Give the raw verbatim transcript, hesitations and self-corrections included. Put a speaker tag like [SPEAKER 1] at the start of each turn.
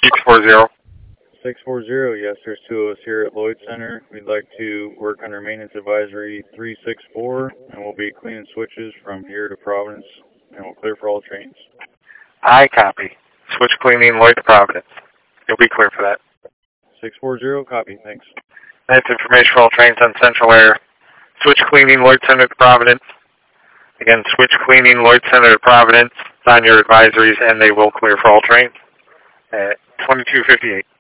[SPEAKER 1] six four zero.
[SPEAKER 2] six four zero, yes, there's two of us here at Lloyd Center. We'd like to work under maintenance advisory three six four, and we'll be cleaning switches from here to Providence, and we'll clear for all trains.
[SPEAKER 1] I copy. Switch cleaning, Lloyd to Providence. You'll be clear for that.
[SPEAKER 2] six four zero, copy, thanks.
[SPEAKER 1] That's information for all trains on Central Air. Switch cleaning, Lloyd Center to Providence. Again, switch cleaning, Lloyd Center to Providence. Sign your advisories, and they will clear for all trains at twenty-two fifty-eight.